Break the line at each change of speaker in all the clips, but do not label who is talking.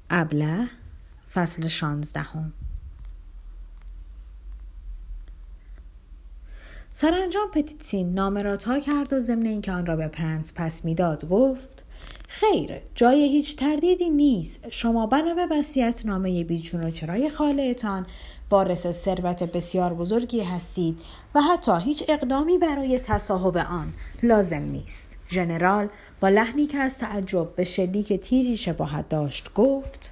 ابله فصل 16. سرانجام پتیتسین نامه را تا کرد و ضمن اینکه آن را به پرنس پس میداد گفت: خیر، جای هیچ تردیدی نیست. شما بنا به وصیت‌نامه بیچون و چرای خاله‌تان وارث ثروت بسیار بزرگی هستید و حتی هیچ اقدامی برای تصاحب آن لازم نیست. ژنرال با لحنی که از تعجب به شلیک تیری شباهت داشت گفت: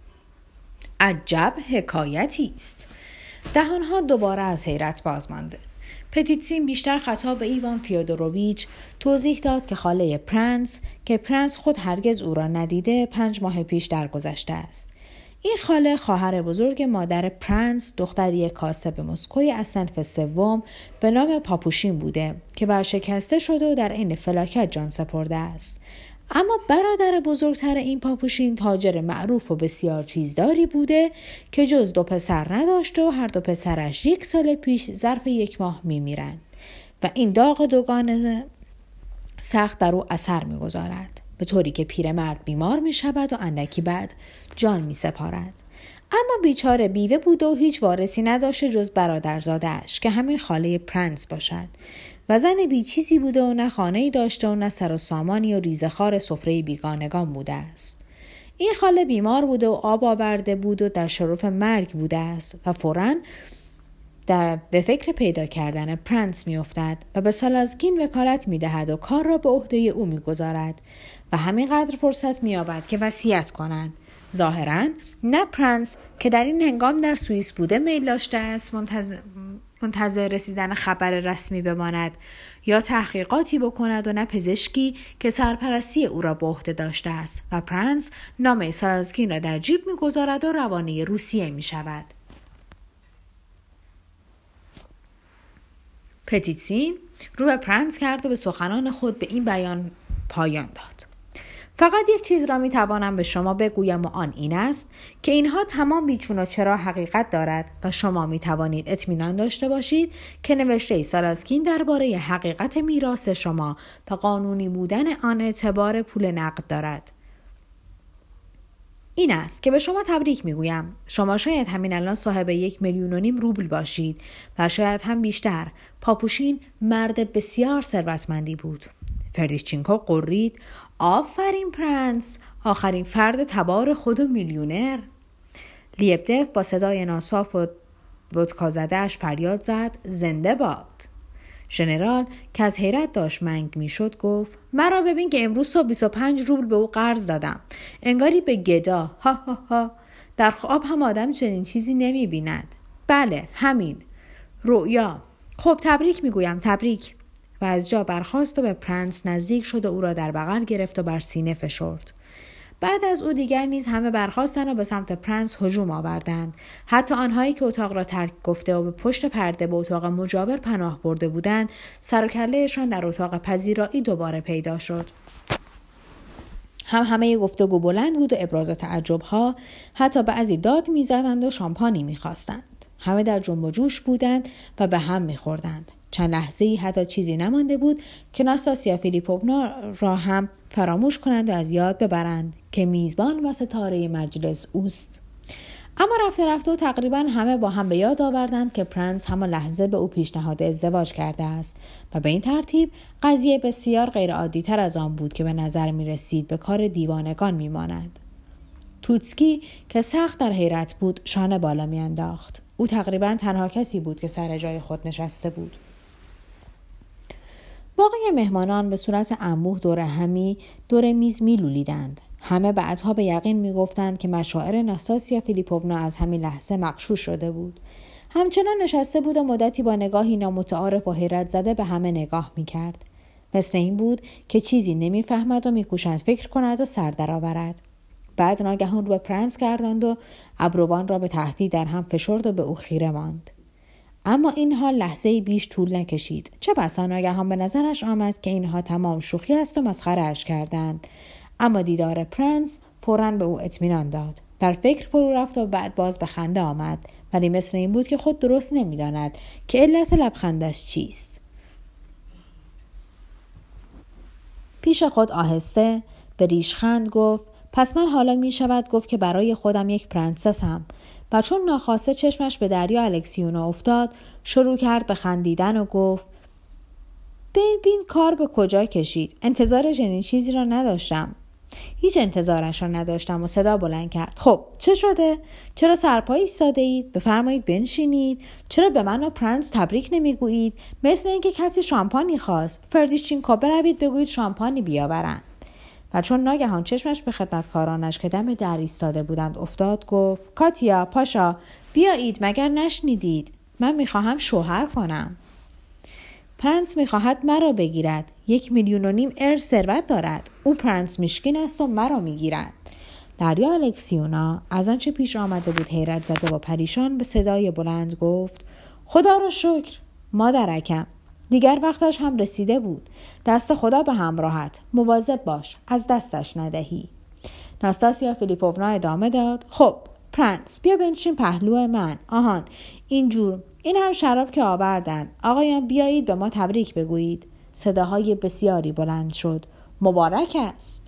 عجب حکایتی است. دهانها دوباره از حیرت باز مانده. پتیتسین بیشتر خطاب به ایوان فیودوروویچ توضیح داد که خاله پرنس که پرنس خود هرگز او را ندیده 5 ماه پیش درگذشته است. این خاله خواهر بزرگ مادر پرنس، دختر یک کاسب مسکوی از صنف سوم به نام پاپوشین بوده که ورشکسته شده و در عین فلاکت جان سپرده است. اما برادر بزرگتر این پاپوشین تاجر معروف و بسیار چیزداری بوده که جز 2 پسر نداشته و هر 2 پسرش 1 سال پیش ظرف 1 ماه میمیرند و این داغ دوگانه سخت بر او اثر میگذارد، به طوری که پیرمرد بیمار میشود و اندکی بعد جان میسپارد. اما بیچاره بیوه بود و هیچ وارثی نداشته جز برادرزاده‌اش که همین خاله پرنس باشد و زن بی چیزی بوده و نه خانه‌ای داشته و نه سر و سامانی و ریزخوار سفره بیگانگان بوده است. این خاله بیمار بوده و آب آورده بود و در شرف مرگ بوده است و فوراً به فکر پیدا کردن پرنس می افتد و به سالازگین وکالت می دهد و کار را به عهده او می گذارد و همینقدر فرصت می یابد که وصیت کنند. ظاهراً نه پرنس که در این هنگام در سوئیس بوده میل داشته است منتظر رسیدن خبر رسمی بماند یا تحقیقاتی بکند و نه پزشکی که سرپرستی او را به عهده داشته است و پرنس نامه سالازگین را در جیب می‌گذارد و روانه روسیه می‌شود. پتیتسین رو به پرنس کرد و به سخنان خود به این بیان پایان داد: فقط یک چیز را میتوانم به شما بگویم و آن این است که اینها تمام بیچون و چرا حقیقت دارد و شما میتوانید اطمینان داشته باشید که نوشته سالازگین درباره حقیقت میراث شما و قانونی بودن آن اعتبار پول نقد دارد. این است که به شما تبریک میگویم. شما شاید همین الان صاحب 1.5 میلیون روبل باشید و شاید هم بیشتر. پاپوشین مرد بسیار ثروتمندی بود. فردیشچینکو قرید: آفرین پرنس، آخرین فرد تبار خود و میلیونر. لیبدف با صدای ناصاف و ودکا زده‌اش فریاد زد: زنده باد. ژنرال که از حیرت داشت منگ میشد گفت: مرا ببین که امروز صبح 25 روبل به او قرض دادم. انگاری به گدا. ها ها ها. در خواب هم آدم چنین چیزی نمی بیند. بله همین رؤیا. خب تبریک میگویم، تبریک. و از جا برخاست و به پرنس نزدیک شد و او را در بغل گرفت و بر سینه فشرد. بعد از او دیگر نیز همه برخاستند و به سمت پرنس هجوم آوردند. حتی آنهایی که اتاق را ترک گفته و به پشت پرده به اتاق مجاور پناه برده بودند، سر و کله‌شان در اتاق پذیرایی دوباره پیدا شد. همه گفتگو بلند بود و ابراز تعجب‌ها، حتی بعضی داد می‌زدند و شامپانی می‌خواستند. همه در جنب و جوش بودند و به هم می‌خوردند. چند لحظه‌ای حتی چیزی نمانده بود که ناستاسیا فیلیپوونا را هم فراموش کنند و از یاد ببرند که میزبان و ستاره مجلس اوست. اما رفته رفته و تقریبا همه با هم به یاد آوردند که پرنس همان لحظه به او پیشنهاد ازدواج کرده است و به این ترتیب قضیه بسیار غیرعادی تر از آن بود که به نظر می رسید به کار دیوانگان می ماند. توتسکی که سخت در حیرت بود شانه بالا می انداخت. او تقریبا تنها کسی بود که سر جای خود نشسته بود. باقی مهمانان به صورت انبوه دور میز میلولیدند. همه بعدها به یقین میگفتند که مشاعر ناستاسیا فیلیپوونا از همین لحظه مغشوش شده بود. همچنان نشسته بود و مدتی با نگاهی نامتعارف و حیرت زده به همه نگاه میکرد. مثل این بود که چیزی نمیفهمد و میکوشد فکر کند و سر درآورد. بعد ناگهان رو به پرنس گرداند و ابروان را به تهدید در هم فشرد و به او خیره ماند. اما این حال لحظه‌ای بیش طول نکشید. چه بسا ناگهان به نظرش آمد که اینها تمام شوخی است و مسخره‌اش کردند. اما دیدار پرنس فوراً به او اطمینان داد. در فکر فرو رفت و بعد باز به خنده آمد، ولی مثل این بود که خود درست نمی‌داند که علت لبخندش چیست. پیش خود آهسته به ریشخند گفت: پس من حالا می شود گفت که برای خودم یک پرنسسم. و چون ناخواسته چشمش به دریا الکسیونا افتاد، شروع کرد به خندیدن و گفت ببین کار به کجا کشید. انتظار چنین چیزی را نداشتم. هیچ انتظارش را نداشتم و صدا بلند کرد. خب چه شده؟ چرا سرپایی ایستاده اید؟ بفرمایید بنشینید. چرا به من و پرنس تبریک نمیگویید؟ مثل اینکه کسی شامپانی خواست. فردیشچینکو بروید بگویید شامپانی بیاورند. و چون ناگهان چشمش به خدمتکارانش که دم در ایستاده بودند افتاد، گفت کاتیا، پاشا، بیایید، مگر نشنیدید؟ من میخواهم شوهر کنم. پرنس میخواهد مرا بگیرد. 1.5 میلیون ارث ثروت دارد. او پرنس میشکین است و مرا میگیرد. دریا الکسیونا از آنچه پیش آمده بود حیرت زده و پریشان به صدای بلند گفت خدا را شکر مادرکم. دیگر وقتش هم رسیده بود. دست خدا به همراهت. مواظب باش. از دستش ندهی. ناستاسیا فیلیپوونا ادامه داد. خب پرنس بیا بنشین پهلو من. آهان اینجور. این هم شراب که آوردن. آقایان بیایید به ما تبریک بگویید. صداهای بسیاری بلند شد. مبارک است.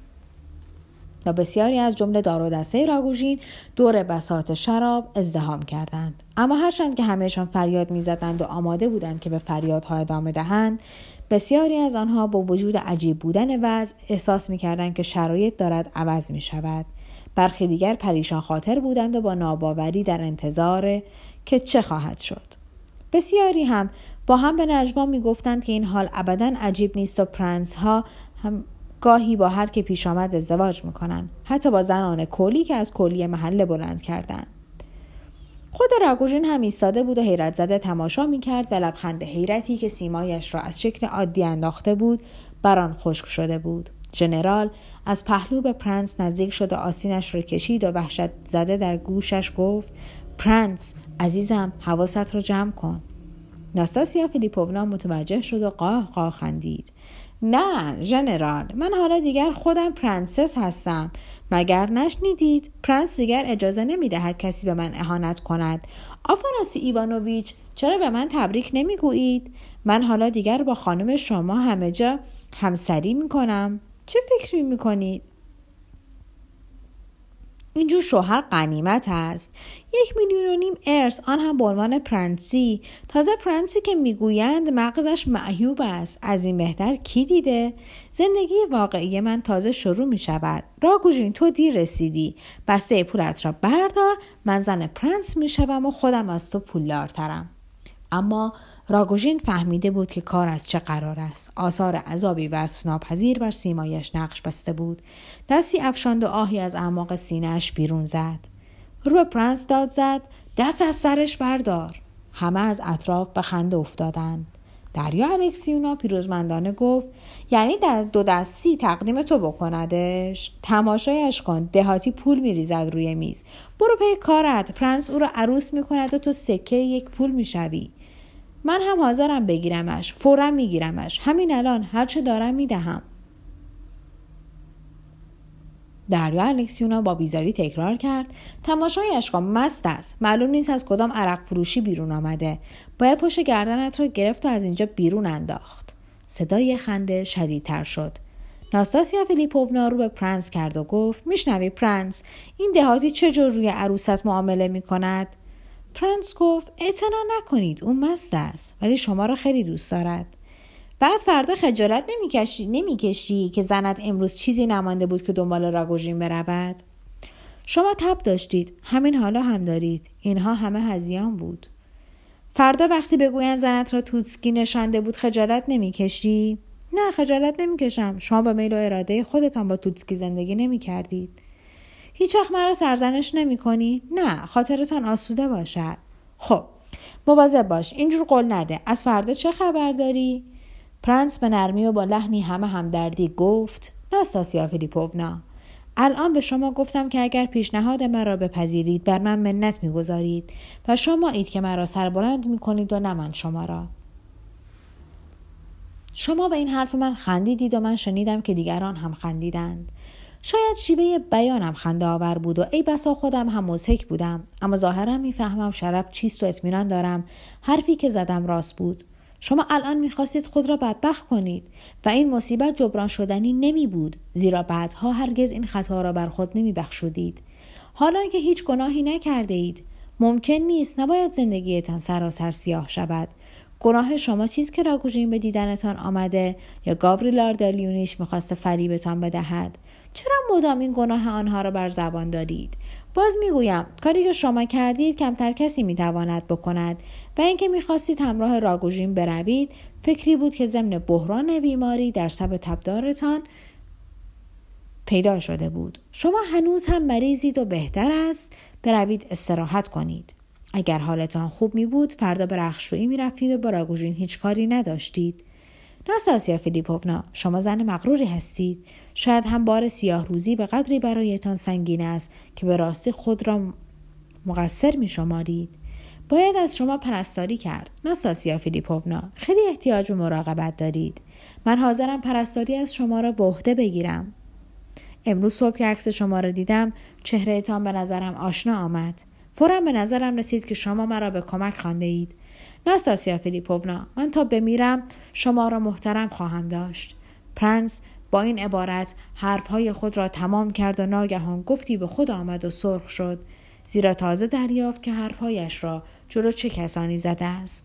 و بسیاری از جمله دار و دسته راگوژین دور بساط شراب ازدحام کردند. اما هرچند که همهشان فریاد می‌زدند و آماده بودند که به فریادها ادامه دهند، بسیاری از آنها با وجود عجیب بودن وضع احساس می‌کردند که شرایط دارد عوض می‌شود. برخی دیگر پریشان خاطر بودند و با ناباوری در انتظار که چه خواهد شد. بسیاری هم با هم به نجوا می‌گفتند که این حال ابداً عجیب نیست و پرنس ها هم گاهی با هر که پیش آمد ازدواج میکنن، حتی با زنان کولی که از کولی محله بلند کردن. خود راگوژین هم ایستاده بود و حیرت زده تماشا میکرد و لبخند حیرتی که سیمایش را از شکل عادی انداخته بود بران خشک شده بود. ژنرال از پهلو به پرنس نزدیک شد و آستینش را کشید و وحشت زده در گوشش گفت پرنس عزیزم حواست را جمع کن. ناستاسیا فیلیپوونا متوجه شد و قاه قاه خندید. نه ژنرال، من حالا دیگر خودم پرنسس هستم. مگر نشنیدید؟ پرنس دیگر اجازه نمیدهد کسی به من اهانت کند. آفاناسی ایوانوویچ، چرا به من تبریک نمیگویید؟ من حالا دیگر با خانم شما همه جا همسری میکنم. چه فکری میکنید؟ اینجور شوهر غنیمت است. 1.5 میلیون ارث، آن هم به عنوان پرنسی. تازه پرنسی که میگویند مغزش معیوب است. از این بهتر کی دیده؟ زندگی واقعی من تازه شروع می شود. راگوژین تو دیر رسیدی. بسته پولت را بردار. من زن پرنس می شوم و خودم از تو پولدارترم. اما راگوژین فهمیده بود که کار از چه قرار است. آثار عذابی وصف ناپذیر بر سیمایش نقش بسته بود. دستی افشاند و آهی از اعماق سینه‌اش بیرون زد. رو به پرنس داد زد دست از سرش بردار. همه از اطراف به خنده افتادند. دریا الکسیونا پیروزمندانه گفت یعنی در 2 دستی تقدیم تو بکندش؟ تماشایش کن، دهاتی پول میریزد روی میز. برو پی کارت. پرنس او را عروس میکند و تو سکه 1 پول میشوی. من هم حاضرم بگیرمش. فوراً میگیرمش. همین الان هرچه دارم میدهم. دریا الکسیونا با بیزاری تکرار کرد تماشایش کن، مست است. معلوم نیست از کدام عرق فروشی بیرون آمده. باید پشت گردنت را گرفت و از اینجا بیرون انداخت. صدای خنده شدیدتر شد. ناستاسیا فیلیپوونا رو به پرنس کرد و گفت میشنوی پرنس، این دهاتی چه جور روی عروست معامله میکند؟ پرنس گفت اعتنا نکنید، اون مست است ولی شما را خیلی دوست دارد. بعد فردا خجالت نمیکشی که زنت امروز چیزی نمانده بود که دنبال راگوژین برود؟ شما تب داشتید، همین حالا هم دارید. اینها همه هذیان بود. فردا وقتی بگویند زنت را توتسکی نشانده بود خجالت نمیکشی؟ نه خجالت نمیکشم. شما با میل و اراده خودتان با توتسکی زندگی نمیکردید. هیچ وقت مرا سرزنش نمی کنی؟ نه، خاطرتان آسوده باشد. خب مواظب باش، اینجور قول نده. از فردا چه خبر داری؟ پرنس به نرمی و با لحنی همه همدردی گفت ناستاسیا فیلیپوونا، الان به شما گفتم که اگر پیشنهاد مرا بپذیرید بر من منت میگذارید و شما اید که مرا سربلند میکنید و نه من شما را. شما به این حرف من خندیدید و من شنیدم که دیگران هم خندیدند. شاید شیوه بیانم خنده آور بود و ای بسا خودم هم مضحک بودم، اما ظاهرا میفهمم شرف چیست و اطمینان دارم حرفی که زدم راست بود. شما الان میخواستید خود را بدبخت کنید و این مصیبت جبران شدنی نمی بود، زیرا بعدها هرگز این خطا را بر خود نمی بخشودید. حالا که هیچ گناهی نکرده اید، ممکن نیست، نباید زندگیتان سراسر سیاه شود. گناه شما چیست که راگوژین به دیدنتان آمده یا گاوریل آردالیونیش میخواسته فریبتان بدهد؟ چرا مدام این گناه آنها را بر زبان دارید؟ باز میگویم کاری که شما کردید کمتر کسی میتواند بکند و اینکه میخواستید همراه راگوژین بروید فکری بود که ضمن بحران بیماری در سب تبدارتان پیدا شده بود. شما هنوز هم مریضید و بهتر است بروید استراحت کنید. اگر حالتان خوب می بود فردا به رخشویی می رفتید و با راگوژین هیچ کاری نداشتید. ناستاسیا فیلیپوونا، شما زن مغروری هستید. شاید هم بار سیاه روزی به قدری برایتان سنگین است که به راستی خود را مقصر می شمارید. باید از شما پرستاری کرد. ناستاسیا فیلیپوونا، خیلی احتیاج به مراقبت دارید. من حاضرم پرستاری از شما را به عهده بگیرم. امروز صبح که عکس شما را دیدم چهرهتان به نظرم آشنا آمد. فوراً به نظرم رسید که شما مرا به کمک خوانده اید. ناستاسیا فیلیپوونا، من تا بمیرم شما را محترم خواهم داشت. پرنس با این عبارت حرفهای خود را تمام کرد و ناگهان گفتی به خود آمد و سرخ شد، زیرا تازه دریافت که حرفهایش را جلو چه کسانی زده است.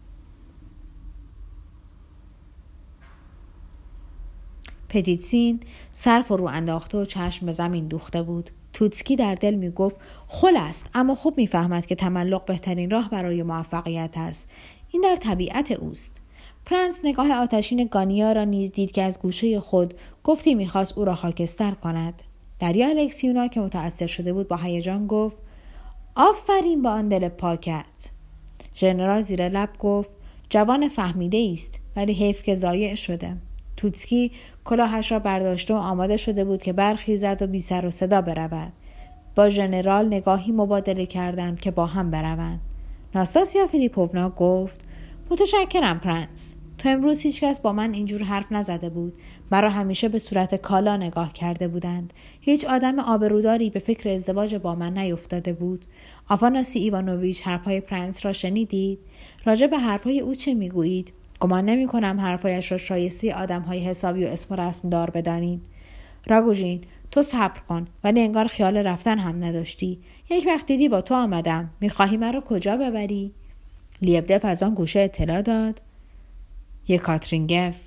پتیتسین سر فرو انداخته و چشم به زمین دوخته بود. توتسکی در دل می گفت خل است، اما خوب می فهمد که تملق بهترین راه برای موفقیت است. این در طبیعت اوست. پرنس نگاه آتشین گانیا را نیز دید که از گوشه خود گفتی می خواست او را خاکستر کند. دریا الکسیونا که متأثر شده بود با هیجان گفت آفرین با آن دل پاکت. ژنرال زیر لب گفت جوان فهمیده است، ولی حیف که ضایع شده. توتسکی کلاهش را برداشته و آماده شده بود که برخیزد و بی سر و صدا برود. با ژنرال نگاهی مبادله کردند که با هم بروند. ناستاسیا فیلیپوونا گفت متشکرم پرنس. تا امروز هیچ کس با من اینجور حرف نزده بود. مرا همیشه به صورت کالا نگاه کرده بودند. هیچ آدم آبروداری به فکر ازدواج با من نیفتاده بود. آفاناسی ایوانوویچ حرفهای پرنس را شنیدید؟ راجع به حرفهای او چه میگویید؟ گمان نمی کنم حرفایش را شایسته آدم‌های حسابی و اسم و رسم دار بدانید. راگوژین، تو صبر کن، ولی انگار خیال رفتن هم نداشتی. یک وقت دیدی با تو آمدم. می‌خواهی مرا کجا ببری؟ لیبدف از آن گوشه اطلاع داد. یکاترینگف.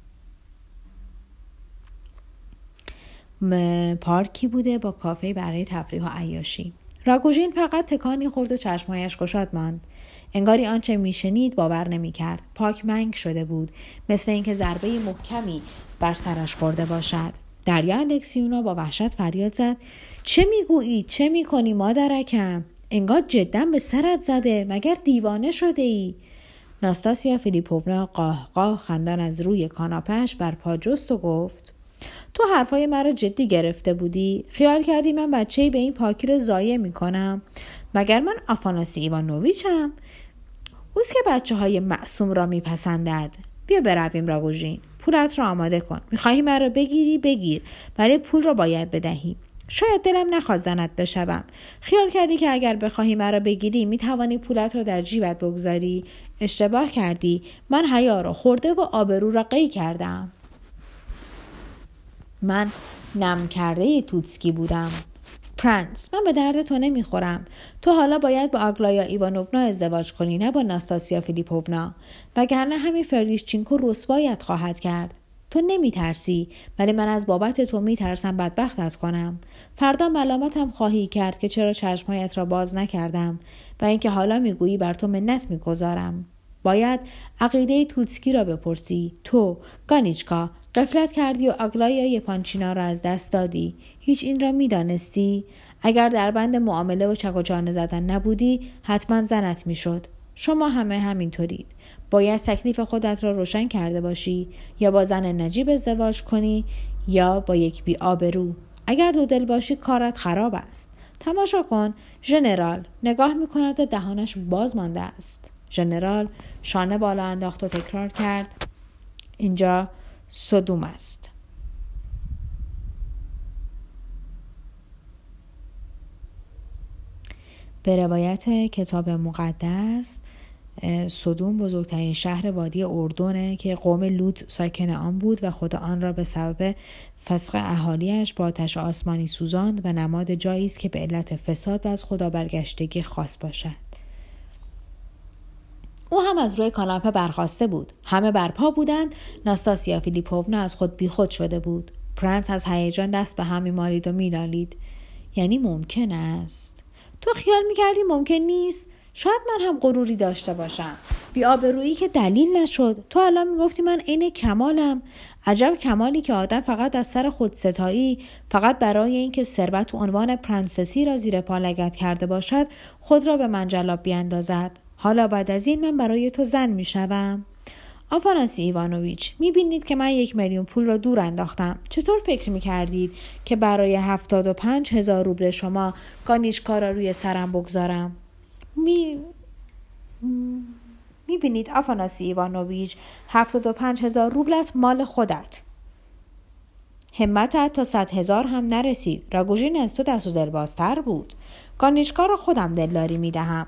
پارکی بوده با کافه برای تفریح و عیاشی. راگوژین فقط تکانی خورد و چشمایش گشاد ماند. انگاری آنچه میشنید باور نمی‌کرد. پاک منگ شده بود، مثل اینکه ضربه محکمی بر سرش خورده باشد. دریا الکسیونا با وحشت فریاد زد چه میگویی؟ چه میکنی مادرکم؟ انگار جدا به سرت زده، مگر دیوانه شده ای؟ ناستاسیا فیلیپوونا قاه قاه خندان از روی کاناپه‌اش بر پا جست و گفت تو حرفای مرا جدی گرفته بودی؟ خیال کردی من بچه‌ای به این پاکی رو ضایع میکنم؟ مگر من آفاناسی ایوانوویچم؟ اوست که بچه‌های معصوم را میپسندد. بیا برویم راگوژین. پولت را آماده کن. میخواهی مرا بگیری؟ بگیر. ولی پول را باید بدهی. شاید دلم نخواد زنت بشوم. خیال کردی که اگر بخواهی مرا بگیری میتوانی پولت را در جیبت بگذاری؟ اشتباه کردی. من حیا را خورده و آبرو را قی کردم. من نم کرده توتسکی بودم. پرنس، من به درد تو نمیخورم. تو حالا باید با آگلایا ایوانوونا ازدواج کنی، نه با ناستاسیا فیلیپوونا، وگرنه همین فردیشچینکو رسوایت خواهد کرد. تو نمیترسی، ولی من از بابت تو میترسم بدبختت کنم. فردا ملامتم خواهی کرد که چرا چشمهایت را باز نکردم و اینکه حالا میگویی بر تو منت میگذارم. باید عقیده توتسکی را بپرسی. تو گانیچکا غفلت کردی و آگلایا یپانچینا را از دست دادی. هیچ این را میدانستی؟ اگر در بند معامله و چک و چانه زدن نبودی حتما زنت میشد. شما همه همینطورید. باید تکلیف خودت را روشن کرده باشی، یا با زن نجیب ازدواج کنی یا با یک بی آبرو. اگر دو دل باشی کارت خراب است. تماشا کن، ژنرال نگاه میکند و دهانش باز مانده است. ژنرال شانه بالا انداخت و تکرار کرد اینجا سدوم است. به روایت کتاب مقدس سدوم بزرگترین شهر وادی اردنه که قوم لوط ساکن آن بود و خدا آن را به سبب فسق اهالیش با آتش آسمانی سوزاند و نماد جایی است که به علت فساد و از خدا برگشتگی خاص باشد. او هم از روی کاناپه برخاسته بود. همه برپا بودند. ناستاسیا فیلیپوونا از خود بیخود شده بود. پرنس از هیجان دست به هم می‌مالید و می‌نالید. یعنی ممکن است. تو خیال می‌کردی ممکن نیست؟ شاید من هم غروری داشته باشم. بی‌آبرویی که دلیل نشد. تو الان میگفتی من عین کمالم. عجب کمالی که آدم فقط از سر خودستایی، فقط برای اینکه ثروت و عنوان پرنسسی را زیر پا لگد کرده باشد، خود را به منجلاب بیاندازد. حالا بعد از این من برای تو زن میشوم؟ آفاناسی ایوانوویچ، میبینید که من 1,000,000 پول را دور انداختم. چطور فکر میکردید که برای 75,000 روبل شما گانیشکا را روی سرم بگذارم؟ میبینید آفاناسی ایوانوویچ، 75,000 روبلت مال خودت. همتت تا 100,000 هم نرسید. راگوژین از تو دست و دلبازتر بود. گانیشکا را خودم دلداری میدهم.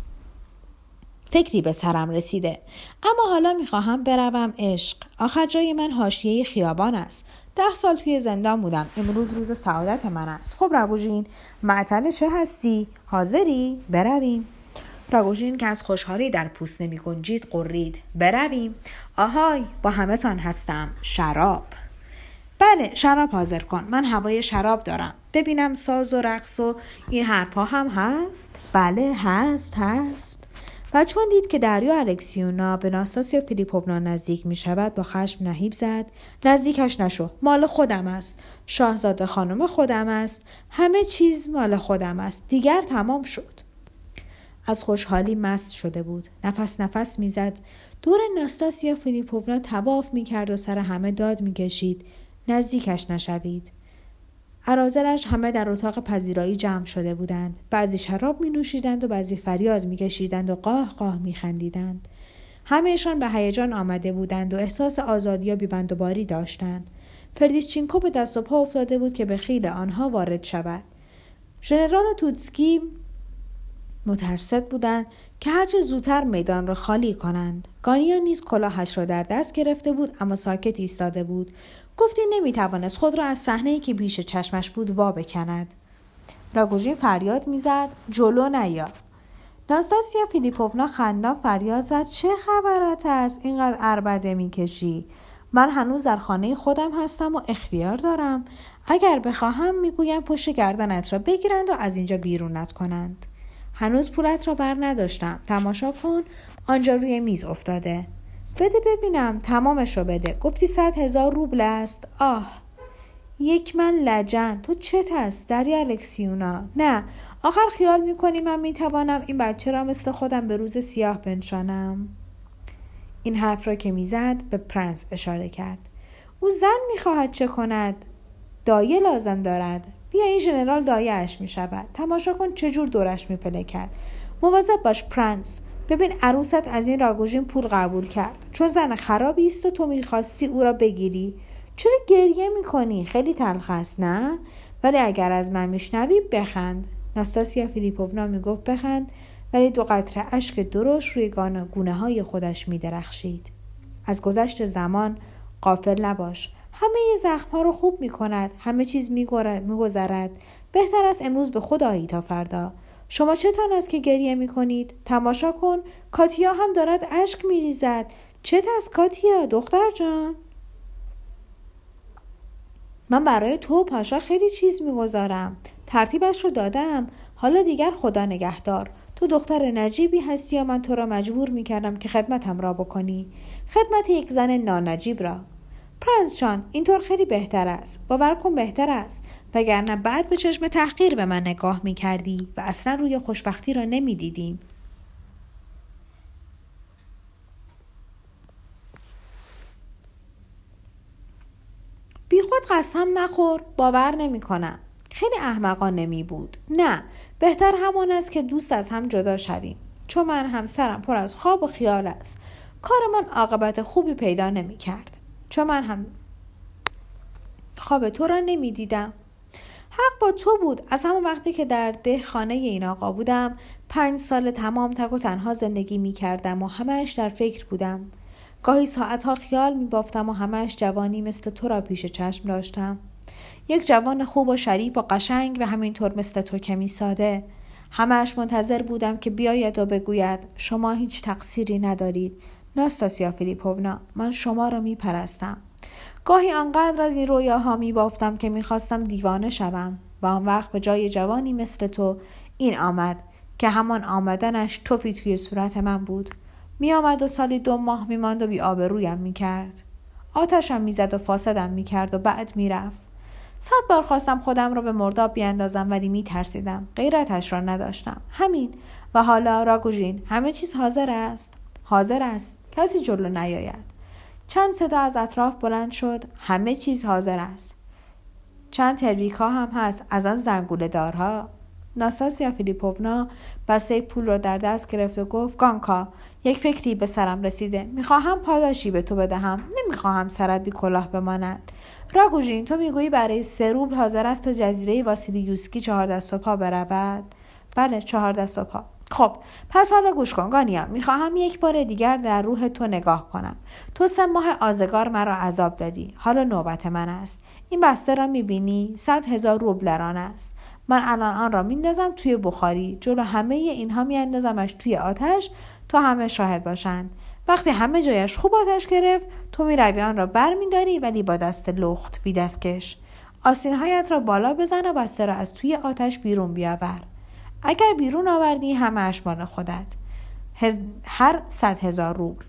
فکری به سرم رسیده. اما حالا میخواهم بروم عشق. آخر جای من حاشیه خیابان است. 10 سال توی زندان بودم. امروز روز سعادت من است. خب راگوژین، معطل چه هستی؟ حاضری؟ برویم. راگوژین که از خوشحالی در پوست نمی گنجید قرید. برویم. آهای، با همه تان هستم. شراب. بله، شراب حاضر کن. من هوای شراب دارم. ببینم ساز و رقص و این حرفها هم هست؟ بله، هست. و چون دید که دریا الکسیونا به ناستاسیا فیلیپوونا نزدیک می شود با خشم نهیب زد. نزدیکش نشو. مال خودم است. شاهزاده خانم خودم است. همه چیز مال خودم است. دیگر تمام شد. از خوشحالی مست شده بود. نفس می زد. دور ناستاسیا فیلیپوونا طواف می کرد و سر همه داد می کشید. نزدیکش نشوید. اراذلش همه در اتاق پذیرایی جمع شده بودند. بعضی شراب می نوشیدند و بعضی فریاد می کشیدند و قاه قاه می خندیدند. همه‌شان به هیجان آمده بودند و احساس آزادی و بی‌بندوباری داشتند. فردیشچینکو به دست و پا افتاده بود که به خیل آنها وارد شود. ژنرال توتسکی مترصد بودند که هرچه زودتر میدان را خالی کنند. گانیا نیز کلاهش را در دست گرفته بود اما ساکت ایستاده بود. گفتی نمیتوانست خود را از صحنه‌ای که پیش چشمش بود وا بکند. راگوژین فریاد میزد جلو نیا. ناستاسیا فیلیپوونا خندان فریاد زد چه خبرت است اینقدر عربده میکشی؟ من هنوز در خانه خودم هستم و اختیار دارم. اگر بخواهم میگویم پشت گردنت را بگیرند و از اینجا بیرونت کنند. هنوز پولت را بر نداشتم. تماشا کن، آنجا روی میز افتاده. بده ببینم. تمامش رو بده. گفتی 100,000 روبل است. آه، 1,000,000 لجن. تو چت هست دریا الکسیونا؟ نه، آخر خیال میکنی من میتوانم این بچه را مثل خودم به روز سیاه بنشانم؟ این حرف را که میزد به پرنس اشاره کرد. او زن میخواهد چه کند؟ دایه لازم دارد. بیا این ژنرال دایه‌اش میشود. تماشا کن چجور دورش میپلکد. مواظب باش پرنس. ببین عروست از این راگوژین پول قبول کرد چون زن خرابی است و تو میخواستی او را بگیری. چرا گریه میکنی؟ خیلی تلخ است نه؟ ولی اگر از من میشنوی بخند. ناستاسیا فیلیپوونا میگفت بخند، ولی 2 قطره اشک درشت روی گونه های خودش میدرخشید. از گذشت زمان غافل نباش. همه زخم ها رو خوب میکند. همه چیز میگذرد. بهتر است امروز به خود آیی تا فردا. شما چتان است که گریه میکنید؟ تماشا کن، کاتیا هم دارد اشک میریزد. چت است کاتیا دختر جان؟ من برای تو پاشا خیلی چیز میگذارم. ترتیبش رو دادم. حالا دیگر خدا نگهدار. تو دختر نجیبی هستی یا من تو را مجبور میکردم که خدمتم را بکنی. خدمت یک زن نانجیب را. پرنس جان، اینطور خیلی بهتر است. باور کن بهتر است. وگرنه بعد به چشم تحقیر به من نگاه میکردی و اصلا روی خوشبختی را نمیدیدیم. بی خود قسم نخور. باور نمی کنم. خیلی احمقانه می بود. نه، بهتر همان است که دوست از هم جدا شویم. چون من همسرم پر از خواب و خیال است. کارمان عاقبت خوبی پیدا نمی کرد. چون من هم خواب تو را نمی دیدم. حق با تو بود. از همون وقتی که در ده خانه این آقا بودم 5 سال تمام تک و تنها زندگی می کردم و همهش در فکر بودم. گاهی ساعتها خیال می بافتم و همهش جوانی مثل تو را پیش چشم داشتم. یک جوان خوب و شریف و قشنگ و همینطور مثل تو کمی ساده. همهش منتظر بودم که بیاید و بگوید شما هیچ تقصیری ندارید. ناستاسیا فیلیپونا، من شما را می پرستم. گاهی آنقدر از این رویاها می بافتم که می خواستم دیوانه شوم و آن وقت به جای جوانی مثل تو این آمد که همان آمدنش توفی توی صورت من بود. می آمد و سالی 2 ماه می ماند و بی آبرویم می کرد. آتشم می زد و فاسدم می کرد و بعد می رفت. 100 بار خواستم خودم را به مرداب بیاندازم ولی می ترسیدم. غیرتش را نداشتم. همین. و حالا راگوژین، همه چیز حاضر است. حاضر است. کسی جلو نیاید. چند صدا از اطراف بلند شد. همه چیز حاضر است. چند تریکا هم هست از آن زنگوله دارها. ناستاسیا فیلیپونا بسته پول را در دست گرفت و گفت گانکا، یک فکری به سرم رسیده. میخواهم پاداشی به تو بدهم. نمیخواهم سرت بی کلاه بماند. راگوژین، تو میگویی برای 3 روبل حاضر است تا جزیره واسیلیوسکی 4 دست و پا برود؟ بله، 4 دست و پا. خب پس حالا گوش کن گانیا، میخواهم یک بار دیگر در روح تو نگاه کنم. تو 3 ماه آزگار مرا عذاب دادی. حالا نوبت من است. این بسته را میبینی؟ 100,000 روبل در آن است. من الان آن را میندازم توی بخاری. جلو همه اینها میاندازمش توی آتش تا همه شاهد باشند. وقتی همه جایش خوب آتش گرفت، تو میروی آن را بر میداری ولی با دست لخت، بی دستکش. آستینهایت را بالا بزن و بسته را از توی آتش بیرون بیاور. اگر بیرون آوردی همه اشمال خودت. هر 100,000 روبل.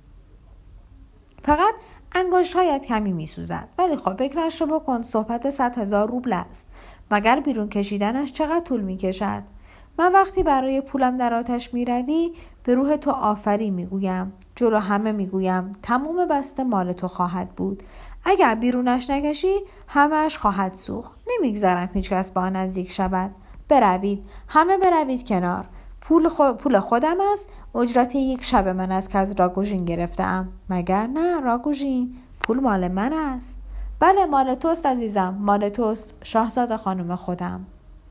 فقط انگشت‌هایت کمی میسوزد. ولی خب فکرش رو بکن، صحبت 100,000 روبل است. مگر بیرون کشیدنش چقدر طول میکشد؟ من وقتی برای پولم در آتش میروی به روح تو آفری میگویم. جلو همه میگویم تمام بسته مال تو خواهد بود. اگر بیرونش نکشی همهش خواهد سوخت. نمیگذارم هیچ کس با آن نزدیک شود. بروید، همه بروید کنار. پول خودم است. اجرت 1 شب من است که از راگوژین گرفتم. مگر نه راگوژین؟ پول مال من است. بله مال توست عزیزم، مال توست، شاهزاده خانم خودم.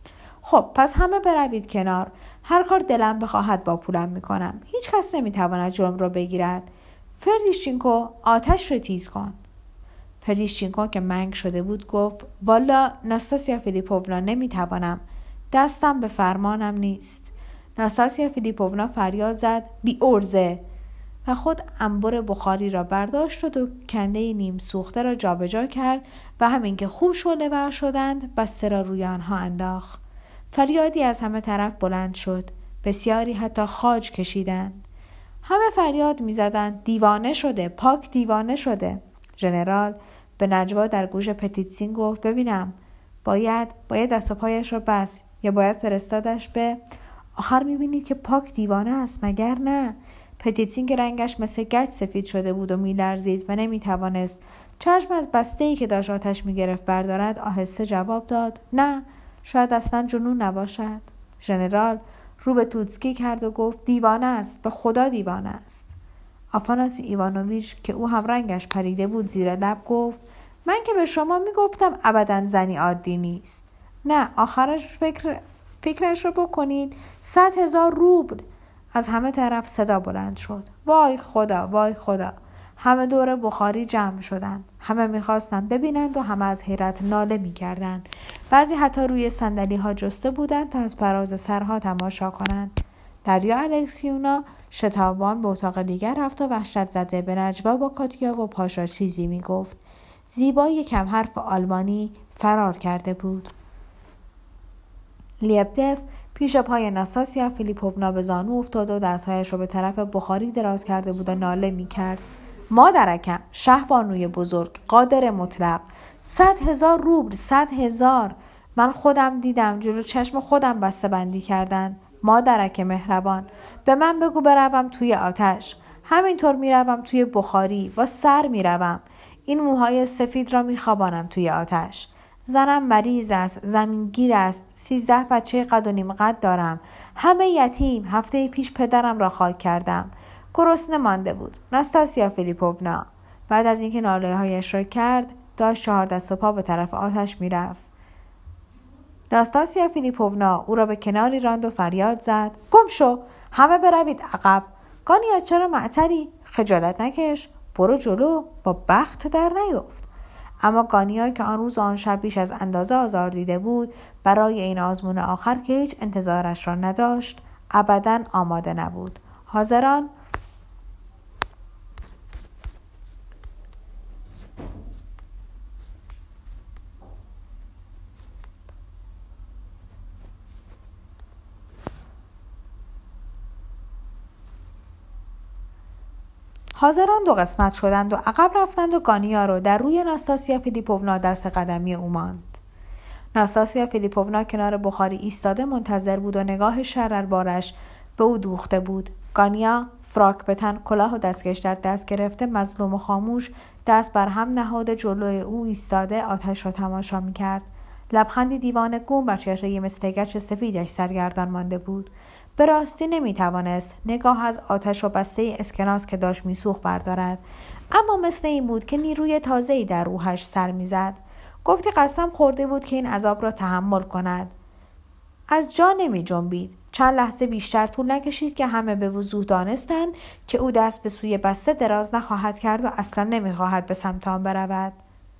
خب پس همه بروید کنار. هر کار دلم بخواهد با پولم میکنم. هیچ کس نمیتواند جرم رو بگیرد. فردیشچینکو، آتش رو تیز کن. فردیشچینکو که منگ شده بود گفت والا ناستاسیا فیلیپونا نمیتوانم. دستم به فرمانم نیست. ناستاسیا فیلیپونا فریاد زد بی ارزه و خود انبر بخاری را برداشت و 2 کنده نیم سوخته را جابجا کرد و همین که خوب شعله‌ور شدند بسته را روی آنها انداخت. فریادی از همه طرف بلند شد. بسیاری حتی خاج کشیدند. همه فریاد می‌زدند دیوانه شده، پاک دیوانه شده. ژنرال به نجوا در گوش پتیتسین گفت ببینم باید دست و پایش را بست یا باید فرستادش به آخر می‌بینید که پاک دیوانه است مگر نه؟ پتیتسین که رنگش مثل گچ سفید شده بود و می‌لرزید و نمی‌توانست چشم از بسته‌ای که داشت آتش می‌گرفت بردارد آهسته جواب داد نه، شاید اصلا جنون نباشد. ژنرال رو به توتسکی کرد و گفت دیوانه است، به خدا دیوانه است. آفاناسی ایوانوویچ که او هم رنگش پریده بود زیر لب گفت من که به شما میگفتم ابداً زنی عادی نیست. نه، آخرش فکرش رو بکنید. 100,000 روبل. از همه طرف صدا بلند شد. وای خدا، وای خدا. همه دور بخاری جمع شدند. همه میخواستند ببینند و همه از حیرت ناله میکردند. بعضی حتی روی صندلی ها جسته بودند تا از فراز سرها تماشا کنند. دریا الکسیونا شتابان به اتاق دیگر رفت و وحشت زده به نجوا با کاتیا و پاشا چیزی میگفت. زیبای کم حرف آلمانی فرار کرده بود. لیبدف پیش پای ناستاسیا فیلیپونا به زانو افتاد و دستهایش را به طرف بخاری دراز کرده بود و ناله میکرد. مادرکم، شهبانوی بزرگ، قادر مطلق، 100,000 روبل، 100,000. من خودم دیدم، جلو چشم خودم بسته بندی کردند. مادرک مهربان، به من بگو بروم توی آتش. همینطور میروم توی بخاری، با سر میروم. این موهای سفید را میخوابانم توی آتش. زنم مریض است، زمینگیر است، 13 بچه قد و نیم قد دارم. همه یتیم. هفته پیش پدرم را خاک کردم. گرسنه مانده بود. ناستاسیا فیلیپونا بعد از اینکه ناله‌هایش را کرد داشت 4 دست و پا به طرف آتش میرفت. ناستاسیا فیلیپونا او را به کناری راند و فریاد زد: گم شو، همه بروید عقب. گانیا چرا معطلی؟ خجالت نکش، برو جلو، با بخت در نیفت. اما گانیا که آن روز آن شب بیش از اندازه آزار دیده بود، برای این آزمون آخر که هیچ انتظارش را نداشت ابداً آماده نبود. حاضران دو قسمت شدند و عقب رفتند و گانیا رو در روی ناستاسیا فیلیپونا در 3 قدمی او ماند. ناستاسیا فیلیپونا کنار بخاری ایستاده منتظر بود و نگاه شرربارش به او دوخته بود. گانیا فراک به تن، کلاه و دستکش در دست گرفته، مظلوم و خاموش دست بر هم نهاده جلوی او ایستاده آتش را تماشا می‌کرد. لبخندی دیوانه گون بر چهره مثل گچ سفیدش سرگردان مانده بود. به راستی نمیتوانست نگاه از آتش و بسته اسکناس که داشت میسوخت بردارد، اما مثل این بود که نیروی تازه‌ای در روحش سر میزد. گفتی قسم خورده بود که این عذاب را تحمل کند. از جا نمی جنبید. چند لحظه بیشتر طول نکشید که همه به وضوح دانستند که او دست به سوی بسته دراز نخواهد کرد و اصلا نمیخواهد به سمت آن برود.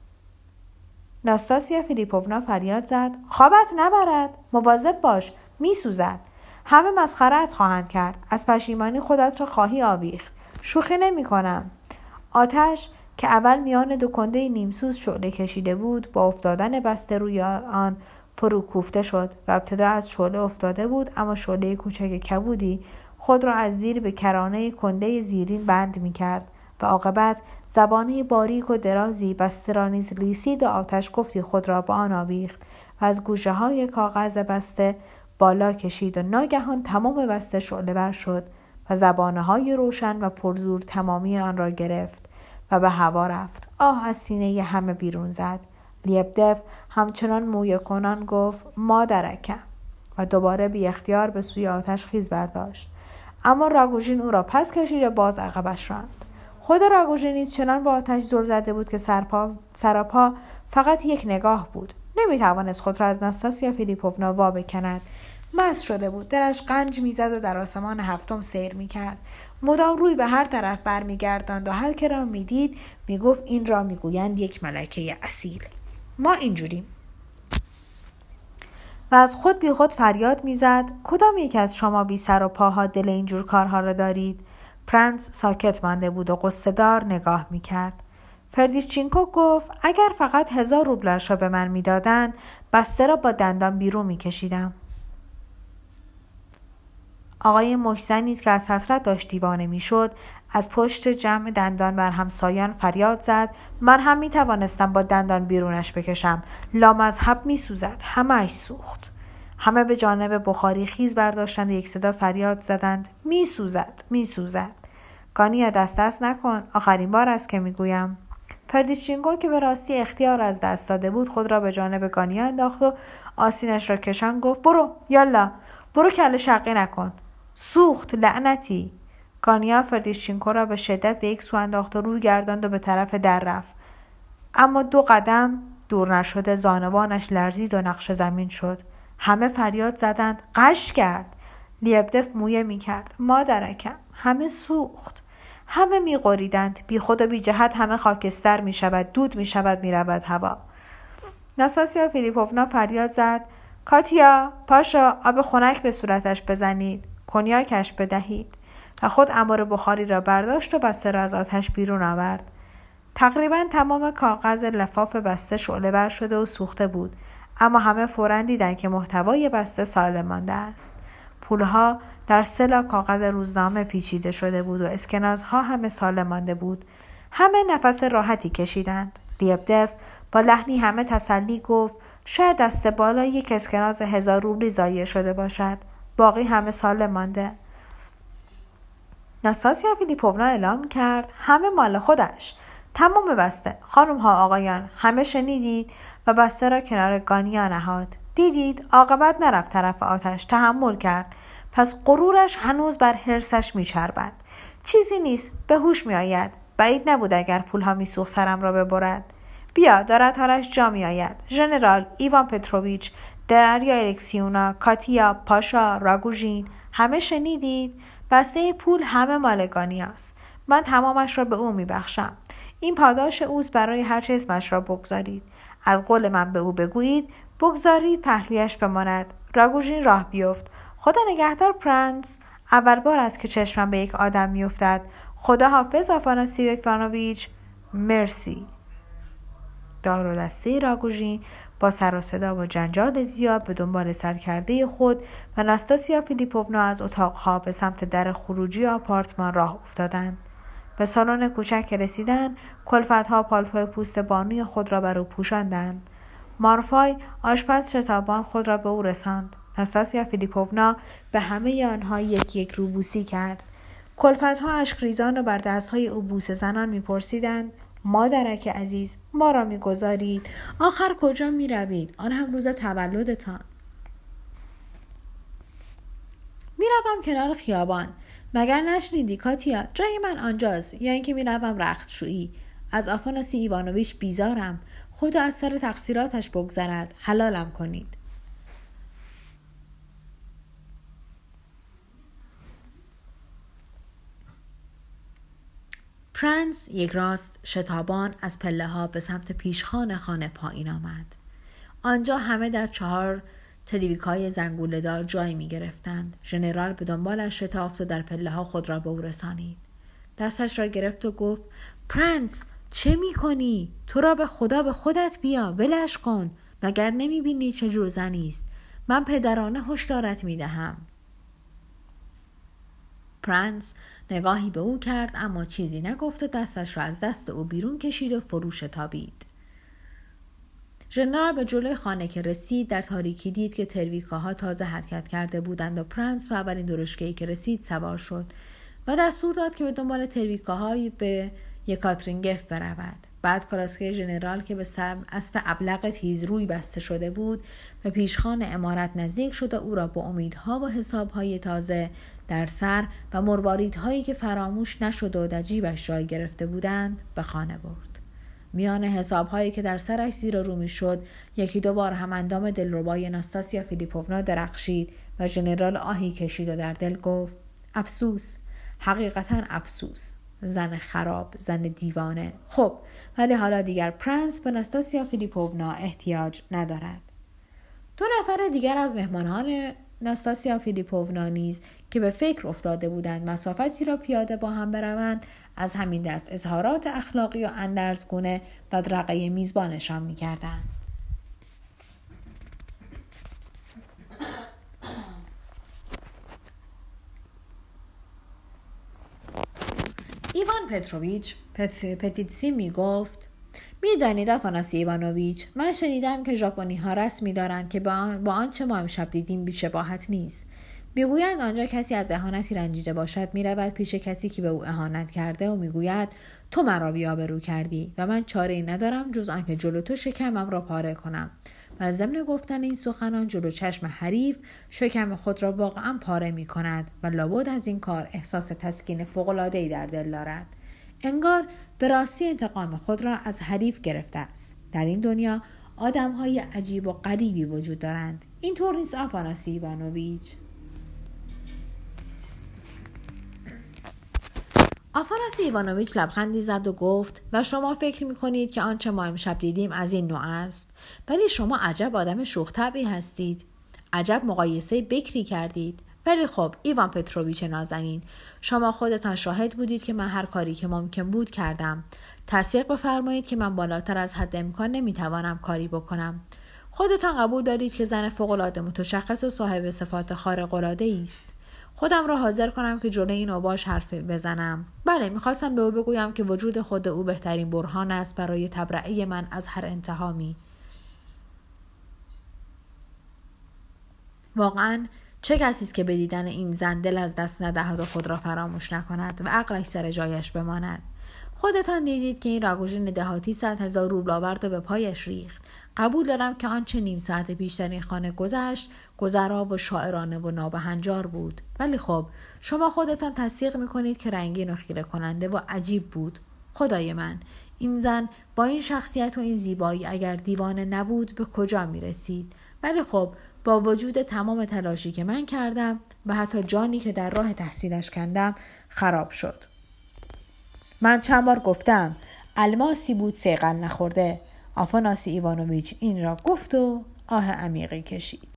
ناستاسیا فیلیپونا فریاد زد: خوابت نبرد، مواظب باش، میسوزد. همه مسخره‌ات خواهند کرد. از پشیمانی خودت را خواهی آویخت. شوخی نمی کنم. آتش که اول میان 2 کنده نیمسوز شعله کشیده بود، با افتادن بسته روی آن فرو کوفته شد و ابتدا از شعله افتاده بود، اما شعله کوچک کبودی خود را از زیر به کرانه کنده زیرین بند می کرد و عاقبت زبانه باریک و درازی بسته را نیز لیسید و آتش گفتی خود را به آن آویخت و از گوشه های کاغذ بسته بالا کشید و ناگهان تمام بسته شعله ور شد و زبانه های روشن و پرزور تمامی آن را گرفت و به هوا رفت. آه از سینه همه بیرون زد. لیبدف همچنان مویه کنان گفت: مادرکم، و دوباره بی اختیار به سوی آتش خیز برداشت. اما راگوژین او را پس کشید و باز عقبش راند. خود راگوژین نیز چنان به آتش زل زده بود که سراپا فقط یک نگاه بود. نمیتوانست خود را از ناستاسیا فیلیپونا وا بکند. مست شده بود. دلش قنج میزد و در آسمان 7 سیر میکرد. مدام روی به هر طرف برمیگرداند و هر که را میدید میگفت این را میگویند یک ملکه اصیل. ما اینجوریم. و از خود بی خود فریاد میزد: کدام یک از شما بی سر و پاها دل اینجور کارها را دارید؟ پرنس ساکت مانده بود و قصه‌دار نگاه میکرد. فردیچینکو گفت: اگر فقط 1000 روبلش را به من میدادند، بسته را با دندان بیرون میکشیدم. آقای محسن نیز که از حسرت داشت دیوانه میشد، از پشت جمع دندان بر همسایان فریاد زد: من هم میتوانستم با دندان بیرونش بکشم. لامذهب میسوزد. همه‌اش سوخت. همه به جانب بخاری خیز برداشتند و یک صدا فریاد زدند: میسوزد، میسوزد. گانیا دست نکن، آخرین بار است که میگویم. فردیچینگو که به راستی اختیار از دست داده بود خود را به جانب گانیا انداخت و آستینش را کشان گفت: برو، یالا، برو، کله شقی نکن. سوخت، لعنتی. گانیا فردیچینکو را به شدت به یک سو انداخت و روی گرداند و به طرف در رفت. اما 2 قدم دور نشده زانوانش لرزید و نقش زمین شد. همه فریاد زدند: قش کرد. لیبدف مویه می کرد: مادرکم، همه سوخت. همه می غریدند. بی خود و بی جهت همه خاکستر می شود، دود می شود، می رود هوا. ناستاسیا فیلیپونا فریاد زد: کاتیا، پاشا، آب خنک به صورتش بزنید، کنیاکش بدهید. و خود انبار بخاری را برداشت و بسته را از آتش بیرون آورد. تقریبا تمام کاغذ لفاف بسته شعله ور شده و سوخته بود، اما همه فوراً دیدند که محتوای بسته سالم مانده است. پولها در 3 لا کاغذ روزنامه پیچیده شده بود و اسکناس‌ها همه سالم مانده بود. همه نفس راحتی کشیدند. لیبدف با لحنی همه تسلی گفت: شاید دست بالا یک اسکناس 1000 روبلی ضایع شده باشد. باقی همه سالم مانده. ناستاسیا فیلیپونا اعلام کرد: همه مال خودش. تمام بسته. خانم ها، آقایان، همه شنیدید؟ و بسته را کنار گانیا نهاد. دیدید؟ عاقبت نرفت طرف آتش، تحمل کرد. پس غرورش هنوز بر حرصش میچربد. چیزی نیست، به هوش میآید. بعید نبود اگر پولها میسوخت سرم را ببرد. بیا، دارد حالش جا میآید. ژنرال ایوان پتروویچ، دریا الکسیونا، کاتیا، پاشا، راگوژین، همه شنیدید؟ بسته پول همه مالگانی است. من تمامش را به او میبخشم. این پاداش اوست برای هر چه اسمش را بگذارید. از قول من به او بگویید بگذارید پهلویش بماند. راگوژین راه بیفت. خدا نگهدار پرنس. اول بار است که چشمم به یک آدم میافتد. خدا حافظ آفاناسی ایوانوویچ. مرسی. دار و دسته راگوژین با سر و صدا و جنجال زیاد به دنبال سرکرده خود و ناستاسیا فیلیپوونا از اتاقها به سمت در خروجی آپارتمان راه افتادند. به سالن کوچک که رسیدند، کلفت‌ها پالتو پوست بانوی خود را بر او پوشاندند. مارفای آشپز شتابان خود را به او رساند. ناستاسیا فیلیپوونا به همه آنها یک یک روبوسی کرد. کلفت‌ها اشک‌ریزان و بر دست‌های او بوسه زنان می‌پرسیدند: مادرک عزیز، ما را می‌گذارید؟ آخر کجا می‌روید؟ آن هم روز تولدتان. می‌روم کنار خیابان. مگر نشنیدی کاتیا؟ جای من آنجاست. یا اینکه می‌روم رختشویی. از آفاناسی ایوانوویچ بیزارم. خدا از سر تقصیراتش بگذرد. حلالم کنید. پرنس یک راست شتابان از پله ها به سمت پیشخان خانه پایین آمد. آنجا همه در 4 تریویکای زنگوله دار جای می گرفتند. ژنرال به دنبالش شتافت و در پله ها خود را به او رسانید. دستش را گرفت و گفت: پرنس، چه می کنی؟ تو را به خدا به خودت بیا، ولش کن. مگر نمی بینی چه جور زنی است؟ من پدرانه هشدارت می دهم. پرنس نگاهی به او کرد اما چیزی نگفت و دستش را از دست او بیرون کشید و فرو شتابید. ژنرال به جلوی خانه که رسید در تاریکی دید که ترویکاها تازه حرکت کرده بودند و پرنس به اولین درشکه‌ای که رسید سوار شد و دستور داد که به دنبال ترویکاهای به یکاترینگف برود. بعد کالاسکه ژنرال که به اسب ابلق تیزروی بسته شده بود به پیشخان عمارت نزدیک شد و او را با امیدها و حسابهای تازه در سر و مرواریدهایی که فراموش نشد و در جیبش جای گرفته بودند به خانه برد. میان حسابهایی که در سرش زیر و رو میشد، یکی دو بار هم اندام دلربای ناستاسیا فیلیپوونا درخشید و ژنرال آهی کشید و در دل گفت: افسوس، حقیقتا افسوس. زن خراب، زن دیوانه. خب، ولی حالا دیگر پرنس به ناستاسیا فیلیپوونا احتیاج ندارد. 2 نفر دیگر از مهمانان ناستاسیا فیلیپوونا نیز که به فکر افتاده بودند مسافتی را پیاده با هم بروند، از همین دست اظهارات اخلاقی و اندرزگونه بدرقه میزبانشان می‌کردند. ایوان پتروویچ پتیتسی میگفت: میدانید آفاناسی ایوانوویچ، من شنیدم که ژاپنی ها رسمی دارند که با آنچه ما امشب دیدیم بی‌شباهت نیست. میگویند آنجا کسی از اهانتی رنجیده باشد میرود پیش کسی که به او اهانت کرده و میگوید تو مرا بی‌آبرو کردی و من چاره‌ای ندارم جز آنکه جلو تو شکمم را پاره کنم. و ضمن گفتن این سخنان جلو چشم حریف شکم خود را واقعا پاره می کند و لابد از این کار احساس تسکین فوق‌العاده‌ای در دل دارد. انگار به راستی انتقام خود را از حریف گرفته است. در این دنیا آدم‌های عجیب و غریبی وجود دارند. اینطور نیست آفاناسی ایوانوویچ؟ آفاناسی ایوانوویچ لبخندی زد و گفت: و شما فکر می‌کنید که آنچه ما امشب دیدیم از این نوع است؟ ولی شما عجب آدم شوخ طبعی هستید. عجب مقایسه بکری کردید. ولی خب ایوان پتروویچ نازنین، شما خودتان شاهد بودید که من هر کاری که ممکن بود کردم. تصدیق بفرمایید که من بالاتر از حد امکان نمیتوانم کاری بکنم. خودتان قبول دارید که زن فوق‌العاده متشخص و صاحب صفات خارق‌العاده‌ای است. خودم را حاضر کنم که جلوی این اوباش حرف بزنم. بله، میخواستم به او بگویم که وجود خود او بهترین برهان است برای تبرئه من از هر اتهامی. واقعاً چه کسی است که به دیدن این زن دل از دست ندهد و خود را فراموش نکند و عقلش سر جایش بماند؟ خودتان دیدید که این راگوژین دهاتی 100,000 روبل آورد و به پایش ریخت. قبول دارم که آنچه نیم ساعت پیش در این خانه گذشت گذرا و شاعرانه و نابهنجار بود. ولی خب شما خودتان تصدیق میکنید که رنگین و خیره کننده و عجیب بود. خدای من، این زن با این شخصیت و این زیبایی اگر دیوانه نبود به کجا میرسید؟ ولی خب با وجود تمام تلاشی که من کردم و حتی جانی که در راه تحصیلش کندم خراب شد. من چند بار گفتم الماسی بود صیقل نخورده. آفاناسی ایوانوویچ این را گفت و آه عمیقی کشید.